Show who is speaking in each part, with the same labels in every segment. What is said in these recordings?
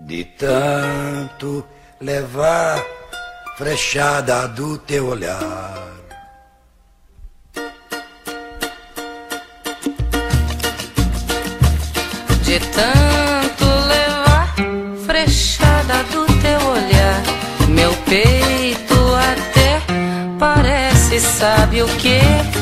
Speaker 1: De tanto levar frechada do teu olhar.
Speaker 2: De tanto levar frechada do teu olhar, meu peito até parece, sabe o que?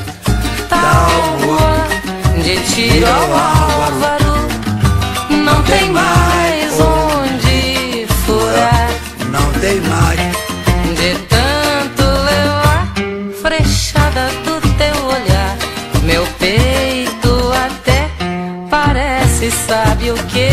Speaker 2: Tábua de tiro ao álvaro, não tem mais onde furar.
Speaker 1: Não tem mais.
Speaker 2: De tanto levar frechada do teu olhar, meu peito até parece, sabe o que?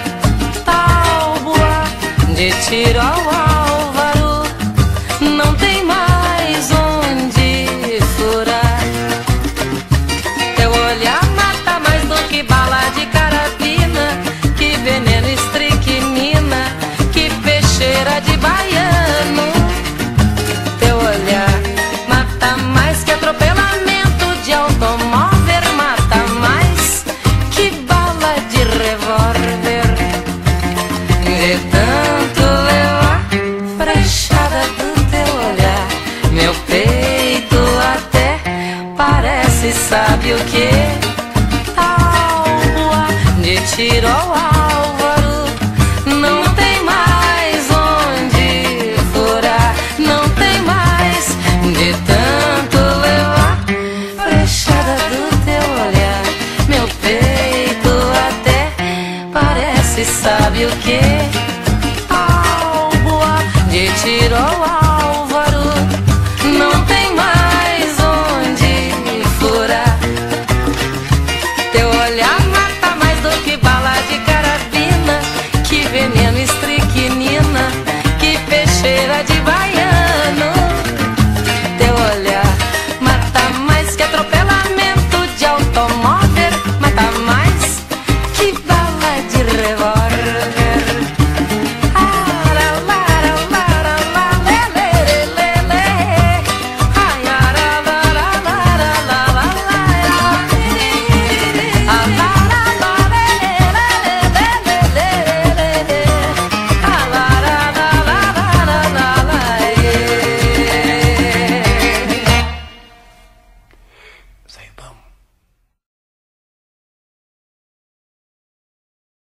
Speaker 2: Tábua de tiro ao álvaro, não tem mais onde furar. Teu olhar mata mais do que bala de carabina, que veneno estricnina, que peixeira de baiano. Teu olhar mata mais que atropelamento de automóvel, mata mais que bala de revólver. De tanto levar frechada do teu olhar, meu peito até parece, sabe o que? Tábua de tiro ao álvaro, não tem mais onde furar, não tem mais. De tanto levar frechada do teu olhar, meu peito até parece, sabe o que?